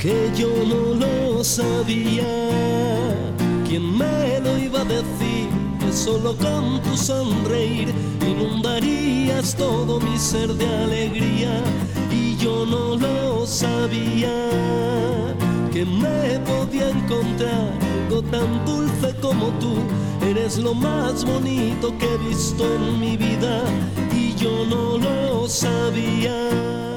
que yo no lo sabía. ¿Quién me lo iba a decir? Que solo con tu sonreír inundarías todo mi ser de alegría. Y yo no lo sabía, que me podía encontrar algo tan dulce como tú. Eres lo más bonito que he visto en mi vida y yo no lo sabia.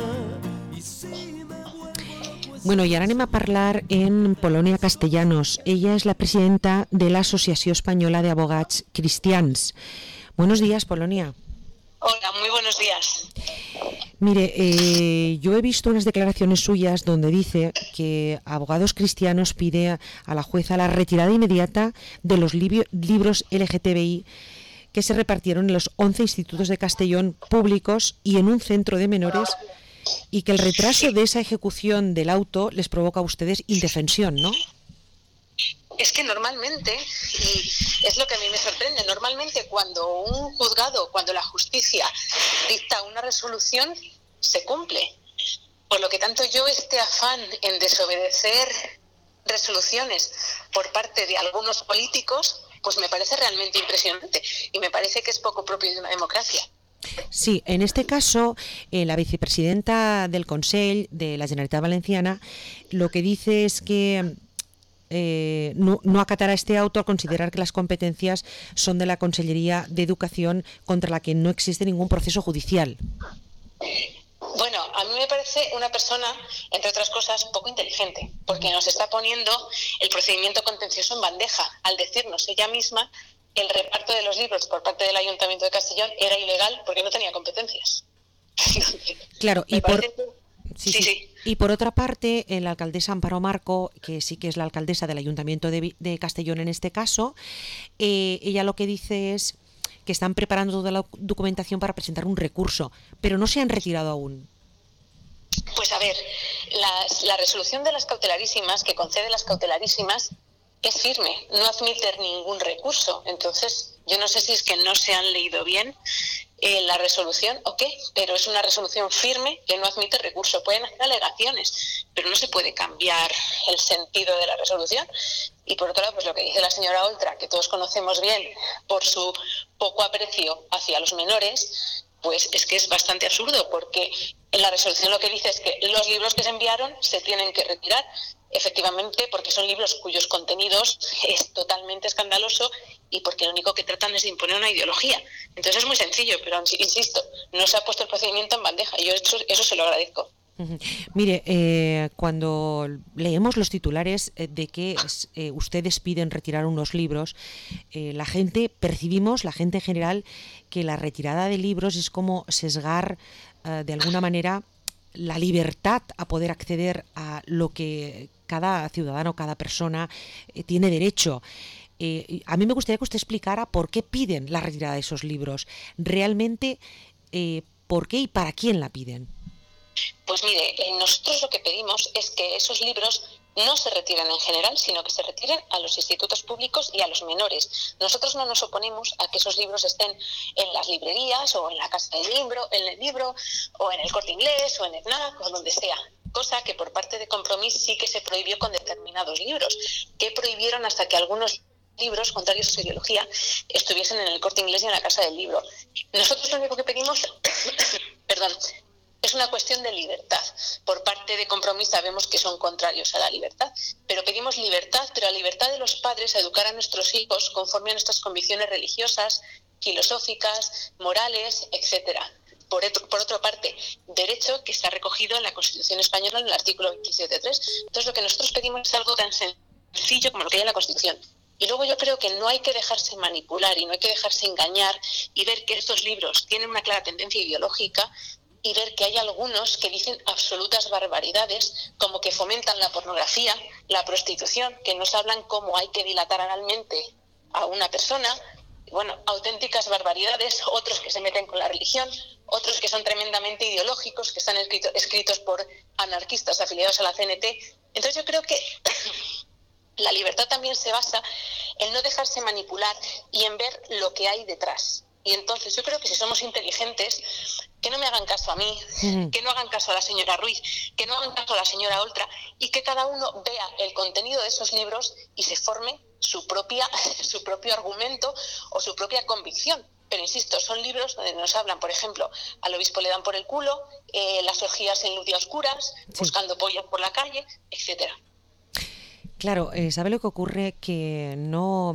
Bueno, i ara anem a parlar en Polònia Castellanos. Ella es la presidenta de la Asociación Española de Abogats Cristians. Buenos días, Polonia. Hola, muy buenos días. Mire, yo he visto unas declaraciones suyas donde dice que Abogados Cristianos pide a la jueza la retirada inmediata de los libros LGTBI que se repartieron en los 11 institutos de Castellón públicos y en un centro de menores, y que el retraso de esa ejecución del auto les provoca a ustedes indefensión, ¿no? Es que normalmente, y es lo que a mí me sorprende, normalmente cuando un juzgado, cuando la justicia dicta una resolución, se cumple. Por lo que tanto yo este afán en desobedecer resoluciones por parte de algunos políticos, pues me parece realmente impresionante y me parece que es poco propio de una democracia. Sí, en este caso, la vicepresidenta del Consell de la Generalitat Valenciana lo que dice es que no acatará este auto al considerar que las competencias son de la Consellería de Educación, contra la que no existe ningún proceso judicial. Bueno, a mí me parece una persona, entre otras cosas, poco inteligente, porque nos está poniendo el procedimiento contencioso en bandeja al decirnos ella misma que el reparto de los libros por parte del Ayuntamiento de Castellón era ilegal porque no tenía competencias. Claro, Sí. Y por otra parte, la alcaldesa Amparo Marco, que sí que es la alcaldesa del Ayuntamiento de Castellón en este caso, ella lo que dice es que están preparando toda la documentación para presentar un recurso, pero no se han retirado aún. Pues a ver, la resolución de las cautelarísimas, que concede las cautelarísimas, es firme, no admite ningún recurso. Entonces, yo no sé si es que no se han leído bien la resolución o qué, pero es una resolución firme que no admite recurso. Pueden hacer alegaciones, pero no se puede cambiar el sentido de la resolución. Y por otro lado, pues lo que dice la señora Oltra, que todos conocemos bien por su poco aprecio hacia los menores, pues es que es bastante absurdo, porque en la resolución lo que dice es que los libros que se enviaron se tienen que retirar, efectivamente, porque son libros cuyos contenidos es totalmente escandaloso y porque lo único que tratan es de imponer una ideología. Entonces es muy sencillo, pero insisto, no se ha puesto el procedimiento en bandeja y yo eso se lo agradezco. Mire, cuando leemos los titulares de que ustedes piden retirar unos libros, la gente en general, que la retirada de libros es como sesgar de alguna manera la libertad a poder acceder a lo que cada ciudadano, cada persona tiene derecho. A mí me gustaría que usted explicara por qué piden la retirada de esos libros. Realmente, ¿por qué y para quién la piden? Pues mire, nosotros lo que pedimos es que esos libros no se retiren en general, sino que se retiren a los institutos públicos y a los menores. Nosotros no nos oponemos a que esos libros estén en las librerías o en la casa del libro, o en el Corte Inglés o en el FNAC o donde sea. Cosa que por parte de Compromís sí que se prohibió con determinados libros, que prohibieron hasta que algunos libros contrarios a su ideología estuviesen en el Corte Inglés y en la casa del libro. Nosotros lo único que pedimos es una cuestión de libertad. Por parte de Compromís sabemos que son contrarios a la libertad, pero pedimos libertad, pero la libertad de los padres a educar a nuestros hijos conforme a nuestras convicciones religiosas, filosóficas, morales, etcétera. Por otra parte, derecho que está recogido en la Constitución española en el artículo 27.3. Entonces lo que nosotros pedimos es algo tan sencillo como lo que hay en la Constitución. Y luego yo creo que no hay que dejarse manipular y no hay que dejarse engañar y ver que estos libros tienen una clara tendencia ideológica y ver que hay algunos que dicen absolutas barbaridades, como que fomentan la pornografía, la prostitución, que nos hablan cómo hay que dilatar analmente a una persona, bueno, auténticas barbaridades, otros que se meten con la religión, otros que son tremendamente ideológicos, que están escritos por anarquistas afiliados a la CNT. Entonces yo creo que la libertad también se basa en no dejarse manipular y en ver lo que hay detrás. Y entonces yo creo que si somos inteligentes, que no me hagan caso a mí, que no hagan caso a la señora Ruiz, que no hagan caso a la señora Oltra, y que cada uno vea el contenido de esos libros y se forme su propio argumento o su propia convicción. Pero insisto, son libros donde nos hablan, por ejemplo, al obispo le dan por el culo, las orgías en luz y a oscuras, buscando pollas por la calle, etcétera. Claro, ¿sabe lo que ocurre? Que no...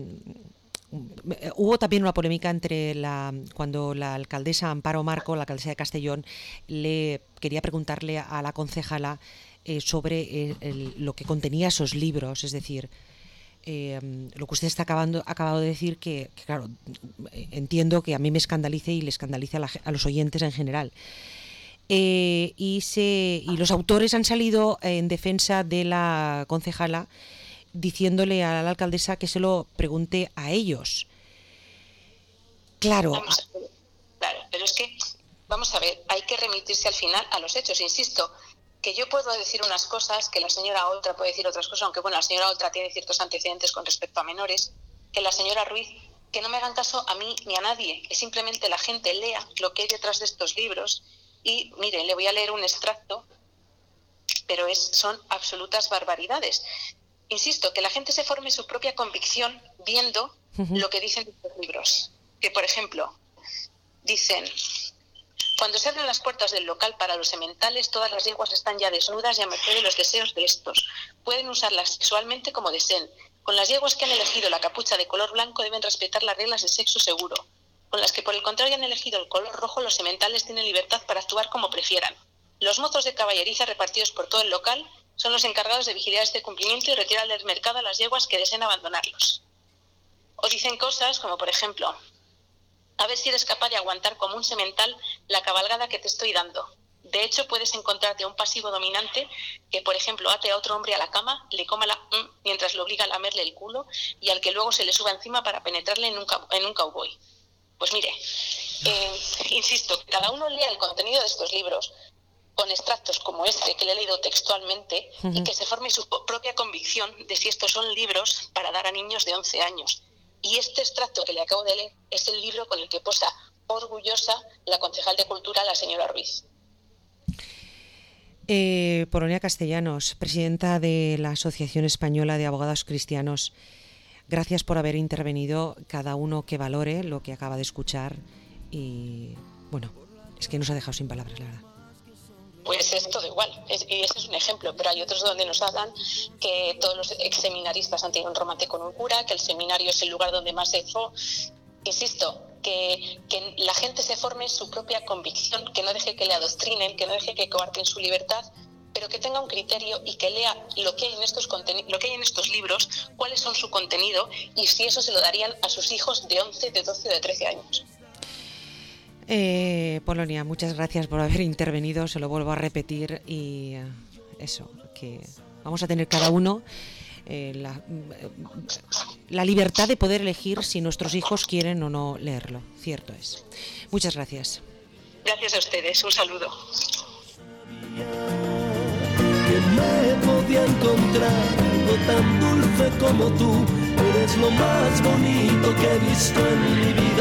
Hubo también una polémica cuando la alcaldesa Amparo Marco, la alcaldesa de Castellón, le quería preguntarle a la concejala sobre lo que contenía esos libros, es decir, lo que usted está acabado de decir, que claro, entiendo que a mí me escandalice y le escandalice a los oyentes en general. Y los autores han salido en defensa de la concejala, diciéndole a la alcaldesa que se lo pregunte a ellos. Claro. Claro, pero es que, vamos a ver, hay que remitirse al final a los hechos. Insisto, que yo puedo decir unas cosas, que la señora Oltra puede decir otras cosas, aunque bueno, la señora Oltra tiene ciertos antecedentes con respecto a menores, que la señora Ruiz, que no me hagan caso a mí ni a nadie, que simplemente la gente lea lo que hay detrás de estos libros. Y mire, le voy a leer un extracto, pero son absolutas barbaridades. Insisto, que la gente se forme su propia convicción viendo lo que dicen estos libros. Que, por ejemplo, dicen: cuando se abren las puertas del local para los sementales, todas las yeguas están ya desnudas y a merced de los deseos de estos. Pueden usarlas sexualmente como deseen. Con las yeguas que han elegido la capucha de color blanco deben respetar las reglas de sexo seguro. Con las que por el contrario han elegido el color rojo, los sementales tienen libertad para actuar como prefieran. Los mozos de caballeriza repartidos por todo el local son los encargados de vigilar este cumplimiento y retirar del mercado a las yeguas que deseen abandonarlos. O dicen cosas como, por ejemplo: a ver si eres capaz de aguantar como un semental la cabalgada que te estoy dando. De hecho, puedes encontrarte a un pasivo dominante que, por ejemplo, ate a otro hombre a la cama, le coma la mientras lo obliga a lamerle el culo y al que luego se le suba encima para penetrarle en un cowboy. Pues mire, insisto, que cada uno lea el contenido de estos libros con extractos como este que le he leído textualmente y que se forme su propia convicción de si estos son libros para dar a niños de 11 años. Y este extracto que le acabo de leer es el libro con el que posa orgullosa la concejal de Cultura, la señora Ruiz. Polonia Castellanos, presidenta de la Asociación Española de Abogados Cristianos, gracias por haber intervenido, cada uno que valore lo que acaba de escuchar y, bueno, es que nos ha dejado sin palabras, la verdad. Pues es todo igual, y ese es un ejemplo, pero hay otros donde nos hablan que todos los exseminaristas han tenido un romance con un cura, que el seminario es el lugar donde más se fue. Insisto, que la gente se forme su propia convicción, que no deje que le adoctrinen, que no deje que coarten su libertad, pero que tenga un criterio y que lea lo que hay en estos libros, cuáles son su contenido y si eso se lo darían a sus hijos de 11, de 12 o de 13 años. Polonia, muchas gracias por haber intervenido, se lo vuelvo a repetir y eso, que vamos a tener cada uno la libertad de poder elegir si nuestros hijos quieren o no leerlo, cierto es. Muchas gracias. Gracias a ustedes, un saludo. Que me podía encontrar algo tan dulce como tú, eres lo más bonito que he visto en mi vida.